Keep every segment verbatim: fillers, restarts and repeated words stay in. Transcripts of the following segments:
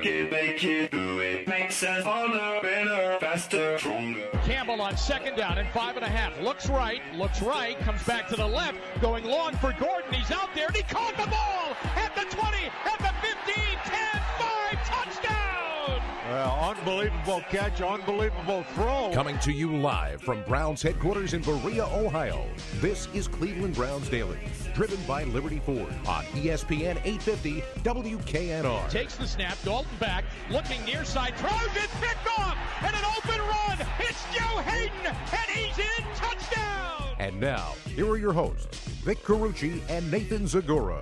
it, make it, do it. Makes us harder, better, faster, stronger. Campbell on second down and five and a half. Looks right, looks right, comes back to the left, going long for Gordon. He's out there, and he caught the ball at the twenty, at the fifteen, ten, five, touchdown! Well, unbelievable catch, unbelievable throw. Coming to you live from Browns headquarters in Berea, Ohio. This is Cleveland Browns Daily, driven by Liberty Ford on E S P N eight fifty W K N R. Takes the snap, Dalton back, looking near side, throws it, picked off, and an open run. It's Joe Hayden, and he's in, touchdown! And now, here are your hosts, Vic Carucci and Nathan Zagura.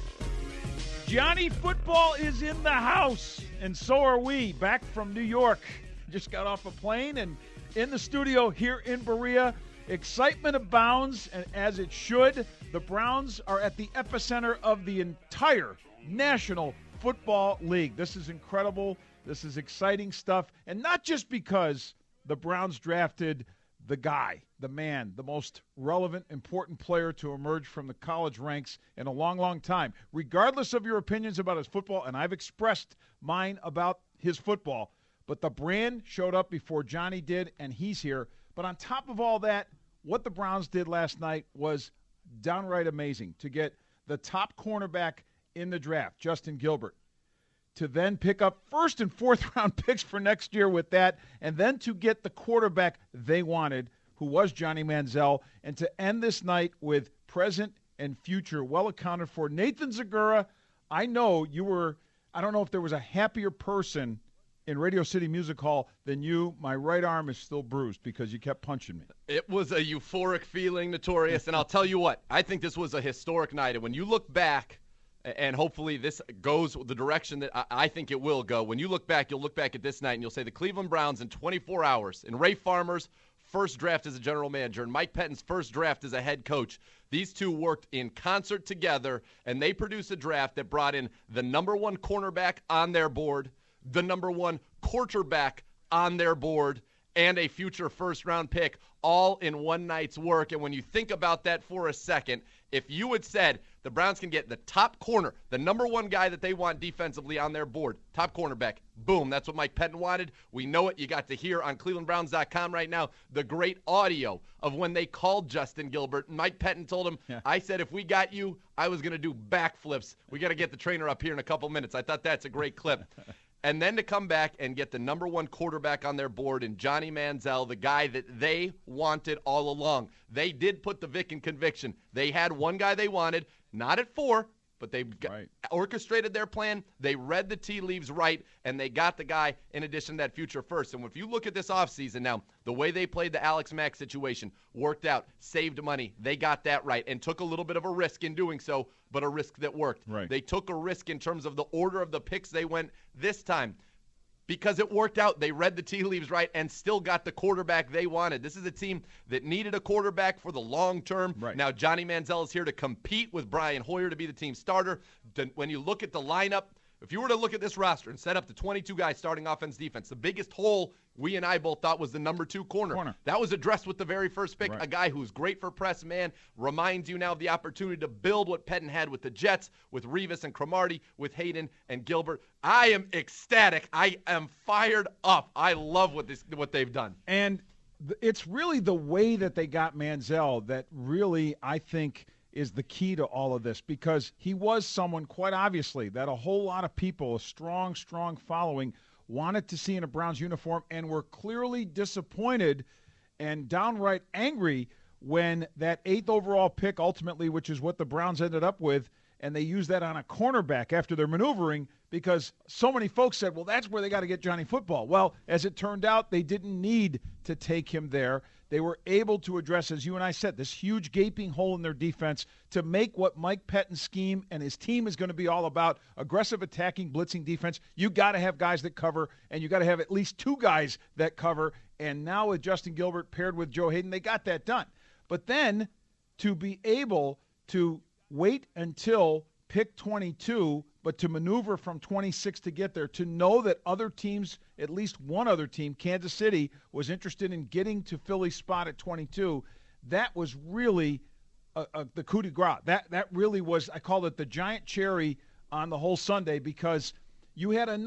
Johnny Football is in the house, and so are we, back from New York. Just got off a plane and in the studio here in Berea. Excitement abounds, and as it should. The Browns are at the epicenter of the entire National Football League. This is incredible. This is exciting stuff, and not just because the Browns drafted the guy, the man, the most relevant, important player to emerge from the college ranks in a long, long time. Regardless of your opinions about his football, and I've expressed mine about his football, but the brand showed up before Johnny did, and he's here. But on top of all that, what the Browns did last night was downright amazing. To get the top cornerback in the draft, Justin Gilbert, to then pick up first and fourth round picks for next year with that, and then to get the quarterback they wanted, who was Johnny Manziel, and to end this night with present and future well accounted for. Nathan Zagura, I know you were, I don't know if there was a happier person in Radio City Music Hall than you. My right arm is still bruised because you kept punching me. It was a euphoric feeling, Notorious, and I'll tell you what, I think this was a historic night, and when you look back, and hopefully this goes the direction that I think it will go. When you look back, you'll look back at this night and you'll say the Cleveland Browns in twenty-four hours, in Ray Farmer's first draft as a general manager and Mike Pettine's first draft as a head coach, these two worked in concert together, and they produced a draft that brought in the number one cornerback on their board, the number one quarterback on their board, and a future first-round pick, all in one night's work. And when you think about that for a second, if you had said the Browns can get the top corner, the number one guy that they want defensively on their board, top cornerback, boom, that's what Mike Pettine wanted. We know it. You got to hear on cleveland browns dot com right now the great audio of when they called Justin Gilbert. Mike Pettine told him, yeah. I said if we got you, I was going to do backflips. We got to get the trainer up here in a couple minutes. I thought that's a great clip. And then to come back and get the number one quarterback on their board in Johnny Manziel, the guy that they wanted all along. They did put the Vic in conviction. They had one guy they wanted, not at four, but they right. orchestrated their plan. They read the tea leaves right, and they got the guy in addition to that future first. And if you look at this offseason now, the way they played the Alex Mack situation worked out, saved money. They got that right and took a little bit of a risk in doing so, but a risk that worked. Right. They took a risk in terms of the order of the picks they went this time. Because it worked out. They read the tea leaves right and still got the quarterback they wanted. This is a team that needed a quarterback for the long term. Right. Now Johnny Manziel is here to compete with Brian Hoyer to be the team starter. When you look at the lineup, if you were to look at this roster and set up the twenty-two guys starting offense defense, the biggest hole we and I both thought was the number two corner. corner. That was addressed with the very first pick. Right. A guy who's great for press man, reminds you now of the opportunity to build what Pettine had with the Jets, with Revis and Cromartie, with Hayden and Gilbert. I am ecstatic. I am fired up. I love what this what they've done. And th- it's really the way that they got Manziel that really, I think, is the key to all of this, because he was someone, quite obviously, that a whole lot of people, a strong, strong following, wanted to see in a Browns uniform and were clearly disappointed and downright angry when that eighth overall pick ultimately, which is what the Browns ended up with, and they used that on a cornerback after their maneuvering, because so many folks said, well, that's where they got to get Johnny Football. Well, as it turned out, they didn't need to take him there. They were able to address, as you and I said, this huge gaping hole in their defense to make what Mike Pettine's scheme and his team is going to be all about, aggressive attacking, blitzing defense. You got to have guys that cover, and you got to have at least two guys that cover. And now with Justin Gilbert paired with Joe Hayden, they got that done. But then to be able to wait until pick twenty-two, but to maneuver from twenty-six to get there, to know that other teams, at least one other team, Kansas City, was interested in getting to Philly's spot at twenty-two, that was really uh, uh, the coup de grace. That, that really was, I call it the giant cherry on the whole Sunday, because you had a night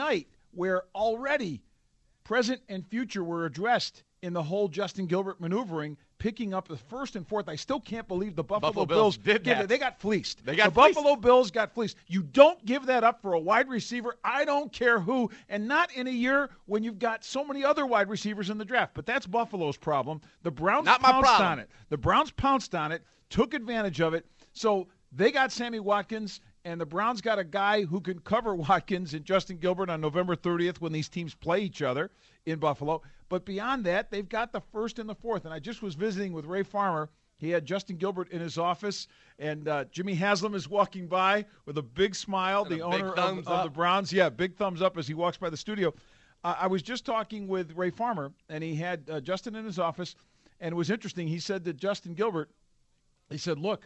where already present and future were addressed in the whole Justin Gilbert maneuvering, picking up the first and fourth. I still can't believe the Buffalo, Buffalo Bills, Bills did give that. it. They got fleeced. They got the fleeced. Buffalo Bills got fleeced. You don't give that up for a wide receiver. I don't care who, and not in a year when you've got so many other wide receivers in the draft. But that's Buffalo's problem. The Browns Not my pounced problem. on it. The Browns pounced on it, took advantage of it. So they got Sammy Watkins, and the Browns got a guy who can cover Watkins and Justin Gilbert on November thirtieth when these teams play each other in Buffalo. But beyond that, they've got the first and the fourth. And I just was visiting with Ray Farmer. He had Justin Gilbert in his office, and uh, Jimmy Haslam is walking by with a big smile, And the a big owner of, thumbs of the up. Browns. Yeah, big thumbs up as he walks by the studio. Uh, I was just talking with Ray Farmer, and he had uh, Justin in his office, and it was interesting. He said that Justin Gilbert, he said, look,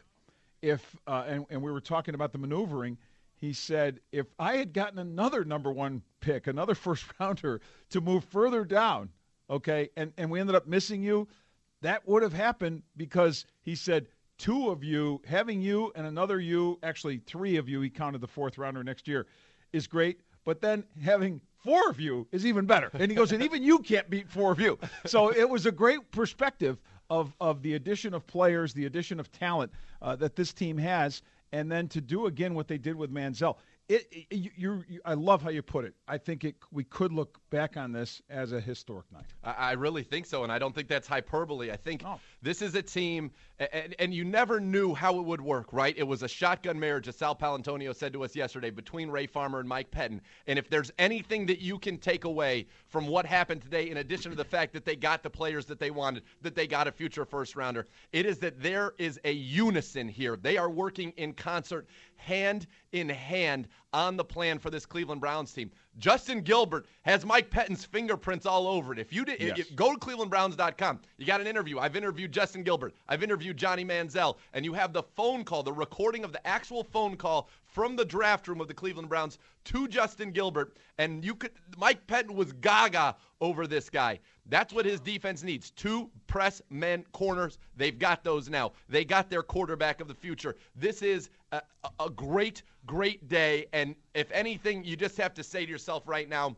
if uh, and, and we were talking about the maneuvering, he said, if I had gotten another number one pick, another first rounder to move further down, okay, and, and we ended up missing you, that would have happened because he said two of you, having you and another you, actually three of you, he counted the fourth rounder next year, is great. But then having four of you is even better. And he goes, and even you can't beat four of you. So it was a great perspective of, of the addition of players, the addition of talent uh, that this team has, and then to do again what they did with Manziel. It, it you, you, you, I love how you put it. I think it, we could look back on this as a historic night. I, I really think so, and I don't think that's hyperbole. I think Oh. this is a team, and, and you never knew how it would work, right? It was a shotgun marriage, as Sal Palantonio said to us yesterday, between Ray Farmer and Mike Pettin. And if there's anything that you can take away from what happened today, in addition to the fact that they got the players that they wanted, that they got a future first-rounder, it is that there is a unison here. They are working in concert, hand in hand, on the plan for this Cleveland Browns team. Justin Gilbert has Mike Pettin's fingerprints all over it. If you did, Yes. if, go to cleveland browns dot com. You got an interview. I've interviewed Justin Gilbert. I've interviewed Johnny Manziel. And you have the phone call, the recording of the actual phone call from the draft room of the Cleveland Browns to Justin Gilbert. And you could, Mike Pettin was gaga over this guy. That's what his defense needs. Two press men corners. They've got those now. They got their quarterback of the future. This is a, a great, great day. And if anything, you just have to say to yourself right now,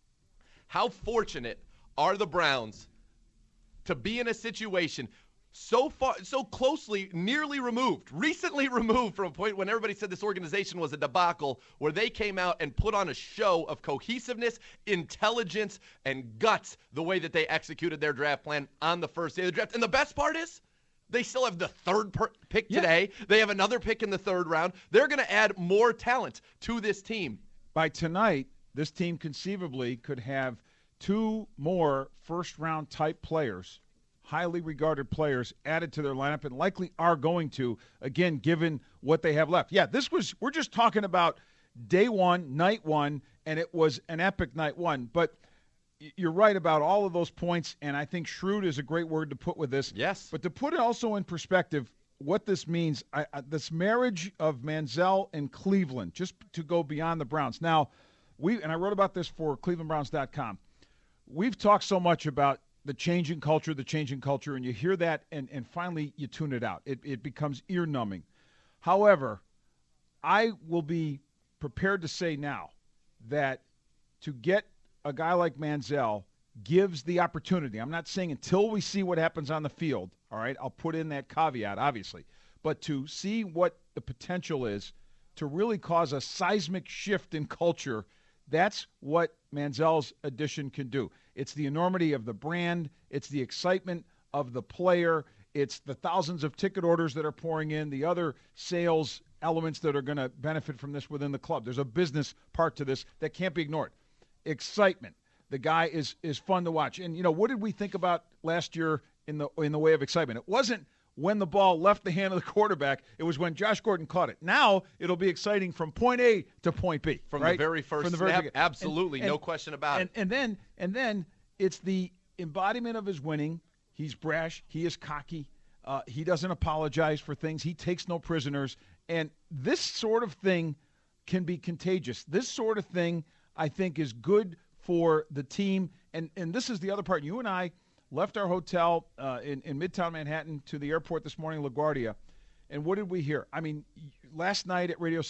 how fortunate are the Browns to be in a situation so far, so closely, nearly removed, recently removed from a point when everybody said this organization was a debacle, where they came out and put on a show of cohesiveness, intelligence, and guts the way that they executed their draft plan on the first day of the draft. And the best part is, they still have the third per- pick Yeah. today. They have another pick in the third round. They're going to add more talent to this team. By tonight, this team conceivably could have two more first-round type players, highly regarded players, added to their lineup, and likely are going to, again, given what they have left. Yeah, this was, we're just talking about day one, night one, and it was an epic night one. But y- you're right about all of those points, and I think shrewd is a great word to put with this. Yes. But to put it also in perspective, what this means, I, I, this marriage of Manziel and Cleveland, just to go beyond the Browns. Now, we and I wrote about this for cleveland browns dot com. We've talked so much about the changing culture, the changing culture, and you hear that, and, and finally you tune it out. It, it becomes ear-numbing. However, I will be prepared to say now that to get a guy like Manziel gives the opportunity. I'm not saying until we see what happens on the field, all right? I'll put in that caveat, obviously. But to see what the potential is to really cause a seismic shift in culture, that's what Manziel's addition can do. It's the enormity of the brand. It's the excitement of the player. It's the thousands of ticket orders that are pouring in, the other sales elements that are going to benefit from this within the club. There's a business part to this that can't be ignored. Excitement. The guy is is fun to watch. And, you know, what did we think about last year in the in the way of excitement? It wasn't when the ball left the hand of the quarterback. It was when Josh Gordon caught it. Now it'll be exciting from point A to point B. From right? the very first From the very snap, beginning. absolutely, And- no and- question about and, it. And then and then it's the embodiment of his winning. He's brash. He is cocky. Uh, he doesn't apologize for things. He takes no prisoners. And this sort of thing can be contagious. This sort of thing, I think, is good for the team. And and this is the other part. You and I left our hotel uh, in, in Midtown Manhattan to the airport this morning, LaGuardia. And what did we hear? I mean, last night at Radio City,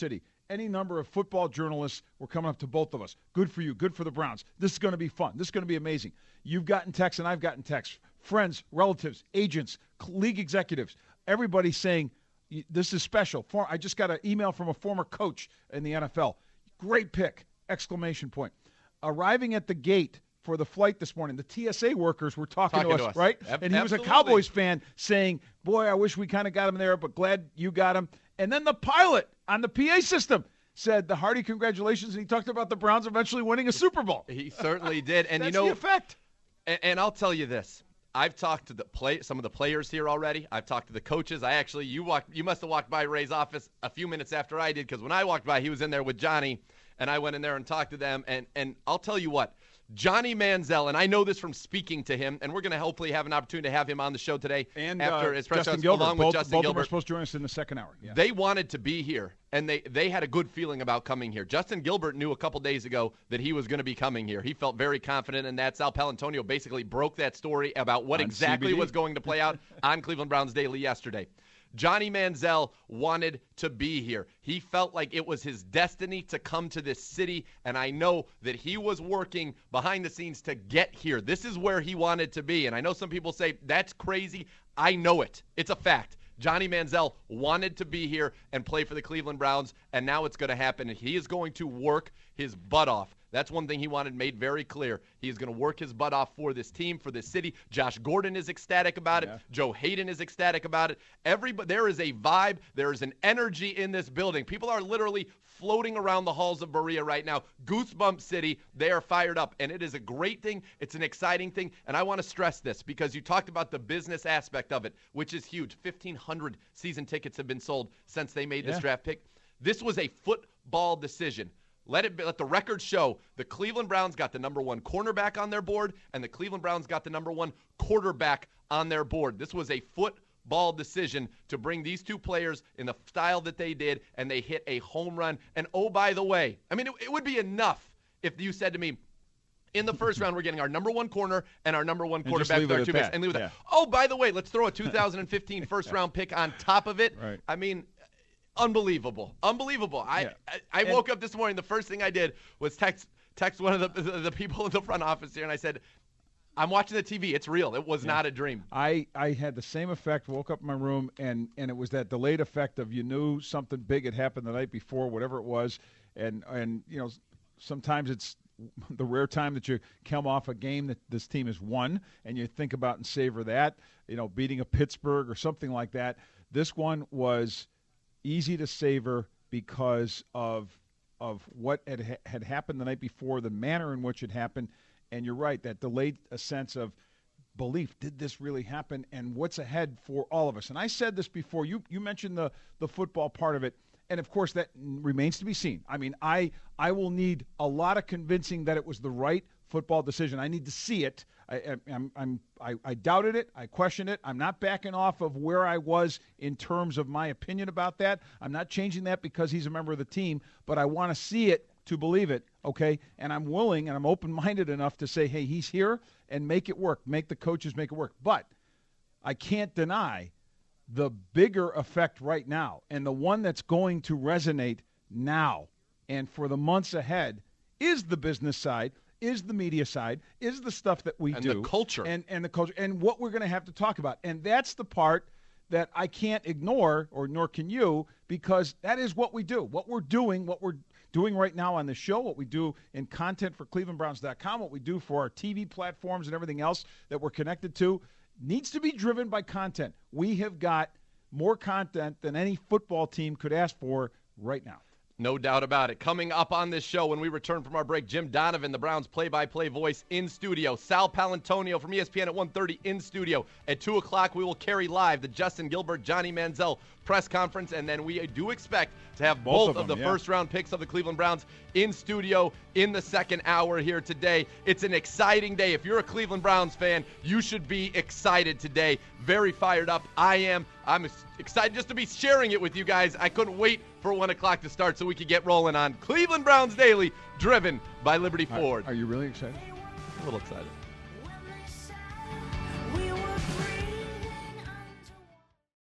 any number of football journalists were coming up to both of us. Good for you. Good for the Browns. This is going to be fun. This is going to be amazing. You've gotten texts, and I've gotten texts. Friends, relatives, agents, league executives, everybody saying this is special. For, I just got an email from a former coach in the N F L. Great pick! Exclamation point. Arriving at the gate for the flight this morning, the T S A workers were talking, talking to, us, to us, right? Ab- and he was absolutely. a Cowboys fan saying, boy, I wish we kind of got him there, but glad you got him. And then the pilot on the P A system said the hearty congratulations, and he talked about the Browns eventually winning a Super Bowl. He certainly did. And, That's you know, the effect. And, and I'll tell you this. I've talked to the play, some of the players here already. I've talked to the coaches. I actually, you walked, you must have walked by Ray's office a few minutes after I did, because when I walked by, he was in there with Johnny, and I went in there and talked to them. And, and I'll tell you what, Johnny Manziel, and I know this from speaking to him, and we're going to hopefully have an opportunity to have him on the show today And after uh, his press Justin conference, Gilbert. along both, with Justin both of them Gilbert. are supposed to join us in the second hour. Yeah. They wanted to be here, and they, they had a good feeling about coming here. Justin Gilbert knew a couple days ago that he was going to be coming here. He felt very confident, and that Sal Palantonio basically broke that story about what On exactly C B D. was going to play out on Cleveland Browns Daily yesterday. Johnny Manziel wanted to be here. He felt like it was his destiny to come to this city, and I know that he was working behind the scenes to get here. This is where he wanted to be, and I know some people say, that's crazy. I know it. It's a fact. Johnny Manziel wanted to be here and play for the Cleveland Browns, and now it's going to happen. He is going to work his butt off. That's one thing he wanted made very clear. He is going to work his butt off for this team, for this city. Josh Gordon is ecstatic about it. Yeah. Joe Hayden is ecstatic about it. Everybody, there is a vibe. There is an energy in this building. People are literally floating around the halls of Berea right now. Goosebump City. They are fired up, and it is a great thing. It's an exciting thing, and I want to stress this because you talked about the business aspect of it, which is huge. fifteen hundred season tickets have been sold since they made this Yeah. draft pick. This was a football decision. Let it be, let the record show the Cleveland Browns got the number one cornerback on their board, and the Cleveland Browns got the number one quarterback on their board. This was a football decision to bring these two players in the style that they did, and they hit a home run. And oh, by the way, I mean, it, it would be enough if you said to me, in the first round, we're getting our number one corner and our number one And just quarterback leave with it our at two picks. that. And leave it Yeah. at that. Oh, by the way, let's throw a two thousand fifteen first-round pick on top of it. Right. I mean, unbelievable. Unbelievable. I, Yeah. I, I And- woke up this morning, the first thing I did was text text one of the, the, the people in the front office here, and I said, I'm watching the T V. It's real. It was not a dream. I, I had the same effect, woke up in my room, and, and it was that delayed effect of you knew something big had happened the night before, whatever it was. And, and you know, sometimes it's the rare time that you come off a game that this team has won, and you think about and savor that, you know, beating a Pittsburgh or something like that. This one was easy to savor because of of what had had happened the night before, the manner in which it happened. And you're right, that delayed a sense of belief. Did this really happen? And what's ahead for all of us? And I said this before. You you mentioned the the football part of it. And, of course, that remains to be seen. I mean, I I will need a lot of convincing that it was the right football decision. I need to see it. I, I, I'm, I'm, I, I doubted it. I questioned it. I'm not backing off of where I was in terms of my opinion about that. I'm not changing that because he's a member of the team, but I want to see it to believe it, okay? And I'm willing and I'm open-minded enough to say, hey, he's here, and make it work. Make the coaches make it work. But I can't deny the bigger effect right now, and the one that's going to resonate now and for the months ahead is the business side, is the media side, is the stuff that we And do. the culture. And, and the culture. And what we're going to have to talk about. And that's the part that I can't ignore, or nor can you, because that is what we do. What we're doing, what we're doing right now on the show, what we do in content for Cleveland Browns dot com, what we do for our T V platforms and everything else that we're connected to, needs to be driven by content. We have got more content than any football team could ask for right now. No doubt about it. Coming up on this show when we return from our break, Jim Donovan, the Browns play-by-play voice, in studio. Sal Palantonio from E S P N at one thirty in studio. At two o'clock, we will carry live the Justin Gilbert, Johnny Manziel press conference, and then we do expect to have both, Both of of, them, the yeah. first-round picks of the Cleveland Browns in studio in the second hour here today. It's an exciting day. If you're a Cleveland Browns fan, you should be excited today. Very fired up. I am. I'm excited just to be sharing it with you guys. I couldn't wait for one o'clock to start so we could get rolling on Cleveland Browns Daily, driven by Liberty Ford. Are, are you really excited? A little excited.